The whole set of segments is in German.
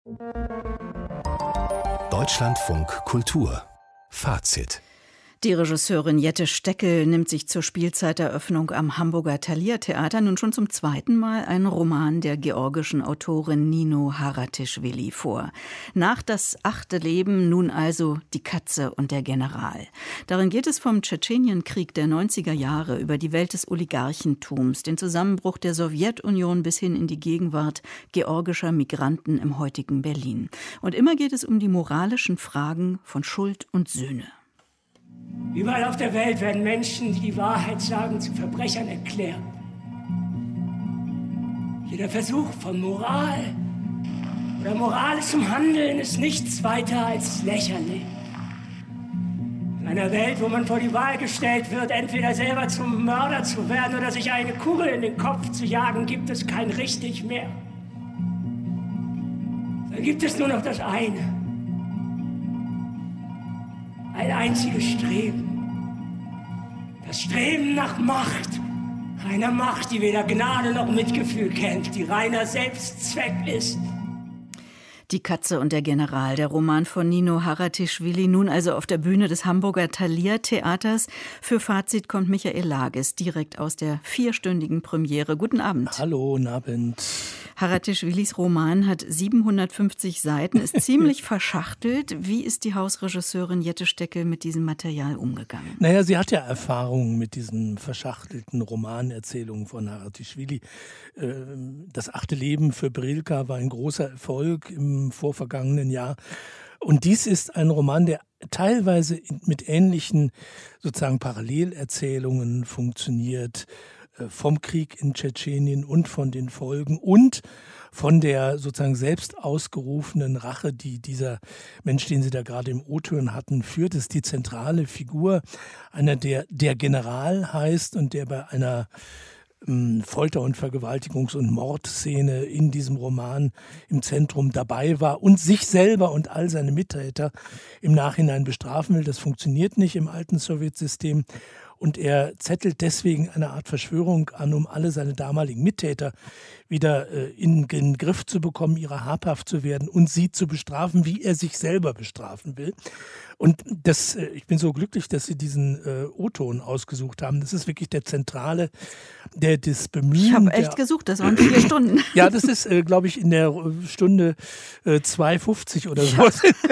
Deutschlandfunk Kultur Fazit. Die Regisseurin Jette Steckel nimmt sich zur Spielzeiteröffnung am Hamburger Thalia-Theater nun schon zum zweiten Mal einen Roman der georgischen Autorin Nino Haratischvili vor. Nach Das 8. Leben nun also Die Katze und der General. Darin geht es vom Tschetschenienkrieg der 90er Jahre über die Welt des Oligarchentums, den Zusammenbruch der Sowjetunion bis hin in die Gegenwart georgischer Migranten im heutigen Berlin. Und immer geht es um die moralischen Fragen von Schuld und Sühne. Überall auf der Welt werden Menschen, die die Wahrheit sagen, zu Verbrechern erklärt. Jeder Versuch von Moral oder Moral zum Handeln ist nichts weiter als lächerlich. In einer Welt, wo man vor die Wahl gestellt wird, entweder selber zum Mörder zu werden oder sich eine Kugel in den Kopf zu jagen, gibt es kein Richtig mehr. Dann gibt es nur noch das eine. Ein einziges Streben. Das Streben nach Macht. Einer Macht, die weder Gnade noch Mitgefühl kennt, die reiner Selbstzweck ist. Die Katze und der General, der Roman von Nino Haratischvili, nun also auf der Bühne des Hamburger Thalia-Theaters. Für Fazit kommt Michael Lages direkt aus der 4-stündigen Premiere. Guten Abend. Hallo, guten Abend. Haratischvilis Roman hat 750 Seiten, ist ziemlich verschachtelt. Wie ist die Hausregisseurin Jette Steckel mit diesem Material umgegangen? Naja, sie hat ja Erfahrung mit diesen verschachtelten Romanerzählungen von Haratischvili. Das 8. Leben für Brilka war ein großer Erfolg im vorvergangenen Jahr. Und dies ist ein Roman, der teilweise mit ähnlichen sozusagen Parallelerzählungen funktioniert, vom Krieg in Tschetschenien und von den Folgen und von der sozusagen selbst ausgerufenen Rache, die dieser Mensch, den Sie da gerade im O-Ton hatten, führt. Das ist die zentrale Figur, einer, der General heißt und der bei einer Folter- und Vergewaltigungs- und Mordszene in diesem Roman im Zentrum dabei war und sich selber und all seine Mittäter im Nachhinein bestrafen will. Das funktioniert nicht im alten Sowjetsystem. Und er zettelt deswegen eine Art Verschwörung an, um alle seine damaligen Mittäter wieder in den Griff zu bekommen, ihrer habhaft zu werden und sie zu bestrafen, wie er sich selber bestrafen will. Und ich bin so glücklich, dass Sie diesen O-Ton ausgesucht haben. Das ist wirklich der zentrale, das Bemühen. Ich habe echt gesucht, das waren 4 Stunden. Ja, das ist, glaube ich, in der Stunde 2,50 oder so.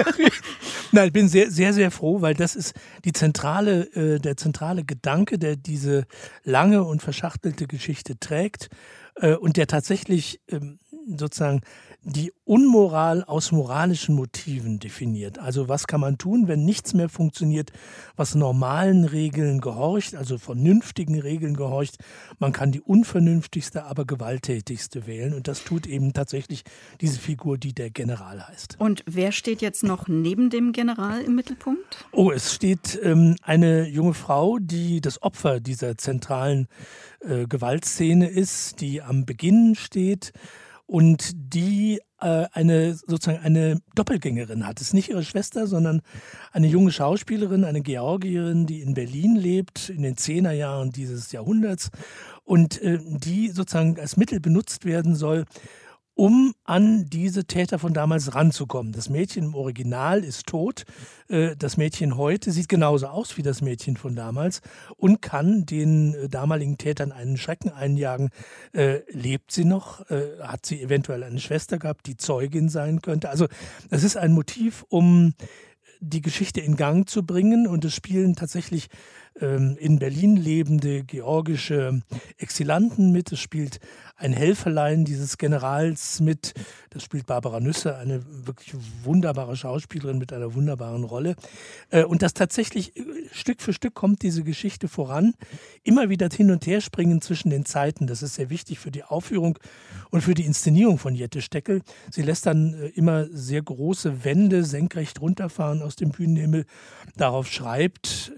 Nein, ich bin sehr, sehr, sehr froh, weil das ist der zentrale Gedanke, der diese lange und verschachtelte Geschichte trägt und der tatsächlich sozusagen die Unmoral aus moralischen Motiven definiert. Also was kann man tun, wenn nichts mehr funktioniert, was normalen Regeln gehorcht, also vernünftigen Regeln gehorcht. Man kann die unvernünftigste, aber gewalttätigste wählen. Und das tut eben tatsächlich diese Figur, die der General heißt. Und wer steht jetzt noch neben dem General im Mittelpunkt? Oh, es steht eine junge Frau, die das Opfer dieser zentralen Gewaltszene ist, die am Beginn steht. Und die eine Doppelgängerin hat. Es ist nicht ihre Schwester, sondern eine junge Schauspielerin, eine Georgierin, die in Berlin lebt, in den 10er Jahren dieses Jahrhunderts und die sozusagen als Mittel benutzt werden soll, um an diese Täter von damals ranzukommen. Das Mädchen im Original ist tot. Das Mädchen heute sieht genauso aus wie das Mädchen von damals und kann den damaligen Tätern einen Schrecken einjagen. Lebt sie noch? Hat sie eventuell eine Schwester gehabt, die Zeugin sein könnte? Also das ist ein Motiv, um die Geschichte in Gang zu bringen. Und es spielen tatsächlich in Berlin lebende georgische Exilanten mit. Es spielt ein Helferlein dieses Generals mit. Das spielt Barbara Nüsse, eine wirklich wunderbare Schauspielerin mit einer wunderbaren Rolle. Und das tatsächlich Stück für Stück kommt diese Geschichte voran. Immer wieder hin und her springen zwischen den Zeiten. Das ist sehr wichtig für die Aufführung und für die Inszenierung von Jette Steckel. Sie lässt dann immer sehr große Wände senkrecht runterfahren aus dem Bühnenhimmel. Darauf schreibt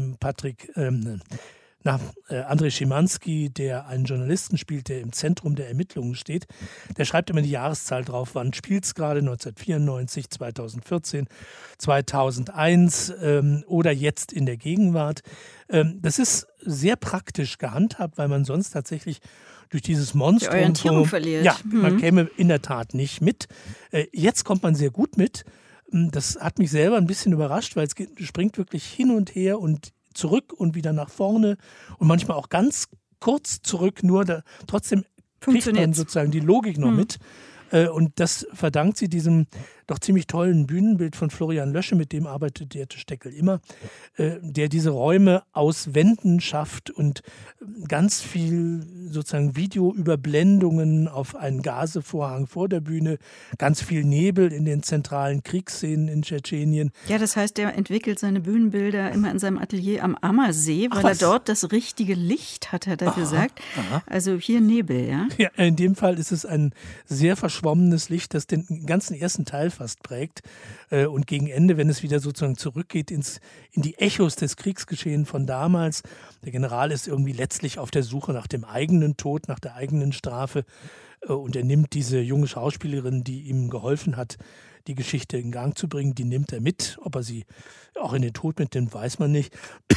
Andrei Schimanski, der einen Journalisten spielt, der im Zentrum der Ermittlungen steht, der schreibt immer die Jahreszahl drauf, wann spielt es gerade, 1994, 2014, 2001 oder jetzt in der Gegenwart. Das ist sehr praktisch gehandhabt, weil man sonst tatsächlich durch dieses Monstrum. Die Orientierung verliert. Ja, man käme in der Tat nicht mit. Jetzt kommt man sehr gut mit. Das hat mich selber ein bisschen überrascht, weil es springt wirklich hin und her und zurück und wieder nach vorne und manchmal auch ganz kurz zurück, trotzdem kriegt man sozusagen die Logik noch mit. Und das verdankt sie diesem doch ziemlich tollen Bühnenbild von Florian Lösche, mit dem arbeitet Jette Steckel immer, der diese Räume aus Wänden schafft und ganz viel sozusagen Videoüberblendungen auf einen Gazevorhang vor der Bühne, ganz viel Nebel in den zentralen Kriegsszenen in Tschetschenien. Ja, das heißt, er entwickelt seine Bühnenbilder immer in seinem Atelier am Ammersee, weil er dort das richtige Licht hat er gesagt. Aha. Also hier Nebel, ja? Ja, in dem Fall ist es ein sehr verschwommenes Licht, das den ganzen ersten Teil fast prägt. Und gegen Ende, wenn es wieder sozusagen zurückgeht in die Echos des Kriegsgeschehens von damals. Der General ist irgendwie letztlich auf der Suche nach dem eigenen Tod, nach der eigenen Strafe. Und er nimmt diese junge Schauspielerin, die ihm geholfen hat, die Geschichte in Gang zu bringen, die nimmt er mit. Ob er sie auch in den Tod mitnimmt, weiß man nicht.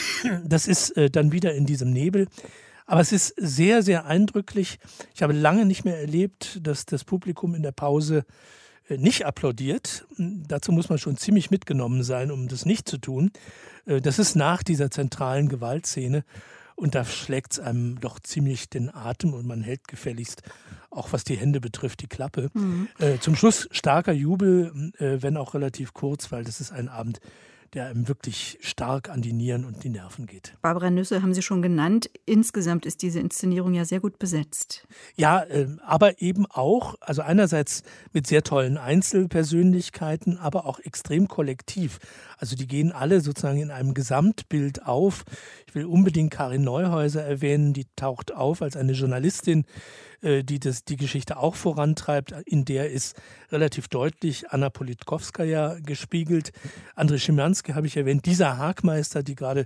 Das ist dann wieder in diesem Nebel. Aber es ist sehr, sehr eindrücklich. Ich habe lange nicht mehr erlebt, dass das Publikum in der Pause nicht applaudiert. Dazu muss man schon ziemlich mitgenommen sein, um das nicht zu tun. Das ist nach dieser zentralen Gewaltszene. Und da schlägt es einem doch ziemlich den Atem und man hält gefälligst, auch was die Hände betrifft, die Klappe. Zum Schluss starker Jubel, wenn auch relativ kurz, weil das ist ein Abend, der einem wirklich stark an die Nieren und die Nerven geht. Barbara Nüsse haben Sie schon genannt. Insgesamt ist diese Inszenierung ja sehr gut besetzt. Ja, aber eben auch, also einerseits mit sehr tollen Einzelpersönlichkeiten, aber auch extrem kollektiv. Also die gehen alle sozusagen in einem Gesamtbild auf. Ich will unbedingt Karin Neuhäuser erwähnen, die taucht auf als eine Journalistin, die die Geschichte auch vorantreibt. In der ist relativ deutlich Anna Politkowskaja gespiegelt. Andrei Schimanski habe ich erwähnt, dieser Hackmeister, die gerade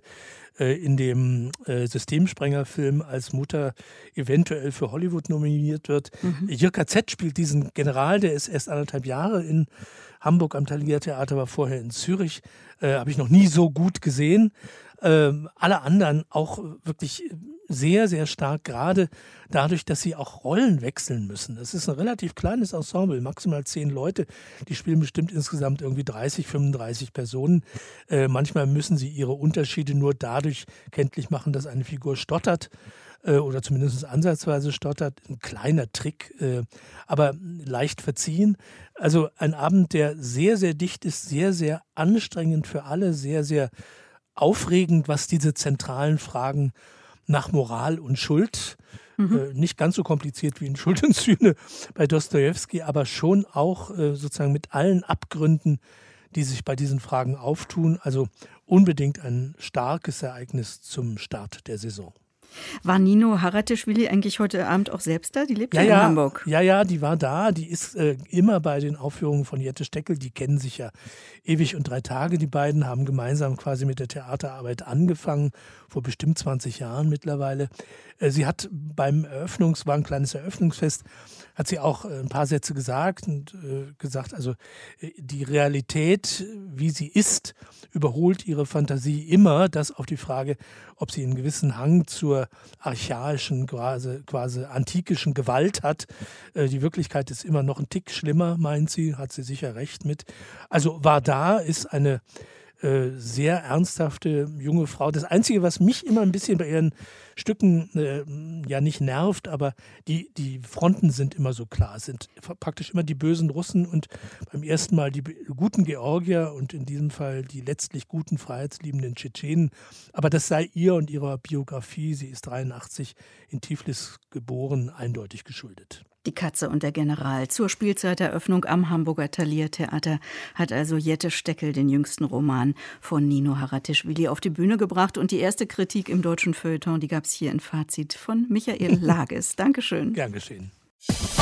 in dem Systemsprenger-Film als Mutter eventuell für Hollywood nominiert wird. Jirka Z spielt diesen General, der ist erst 1,5 Jahre in Hamburg am Thalia Theater, war vorher in Zürich. Habe ich noch nie so gut gesehen. Alle anderen auch wirklich sehr, sehr stark, gerade dadurch, dass sie auch Rollen wechseln müssen. Es ist ein relativ kleines Ensemble, maximal 10 Leute. Die spielen bestimmt insgesamt irgendwie 30, 35 Personen. Manchmal müssen sie ihre Unterschiede nur dadurch kenntlich machen, dass eine Figur stottert oder zumindest ansatzweise stottert. Ein kleiner Trick, aber leicht verziehen. Also ein Abend, der sehr, sehr dicht ist, sehr, sehr anstrengend für alle, sehr, sehr aufregend, was diese zentralen Fragen nach Moral und Schuld, nicht ganz so kompliziert wie in Schuld und Sühne bei Dostojewski, aber schon auch sozusagen mit allen Abgründen, die sich bei diesen Fragen auftun. Also unbedingt ein starkes Ereignis zum Start der Saison. War Nino Haratischvili eigentlich heute Abend auch selbst da? Die lebt ja in Hamburg. Ja, die war da. Die ist immer bei den Aufführungen von Jette Steckel. Die kennen sich ja ewig und 3 Tage. Die beiden haben gemeinsam quasi mit der Theaterarbeit angefangen, vor bestimmt 20 Jahren mittlerweile. Sie hat war ein kleines Eröffnungsfest, hat sie auch ein paar Sätze gesagt und gesagt, also die Realität, wie sie ist, überholt ihre Fantasie immer. Das auf die Frage, ob sie einen gewissen Hang zur archaischen, quasi antikischen Gewalt hat. Die Wirklichkeit ist immer noch ein Tick schlimmer, meint sie, hat sie sicher recht mit. Also war da, ist eine sehr ernsthafte junge Frau. Das Einzige, was mich immer ein bisschen bei ihren Stücken ja nicht nervt, aber die Fronten sind immer so klar, sind praktisch immer die bösen Russen und beim ersten Mal die guten Georgier und in diesem Fall die letztlich guten, freiheitsliebenden Tschetschenen. Aber das sei ihr und ihrer Biografie, sie ist 83 in Tiflis geboren, eindeutig geschuldet. Die Katze und der General. Zur Spielzeiteröffnung am Hamburger Thalia Theater hat also Jette Steckel den jüngsten Roman von Nino Haratischvili auf die Bühne gebracht. Und die erste Kritik im deutschen Feuilleton, die gab es hier in Fazit von Michael Lages. Dankeschön. Gern geschehen.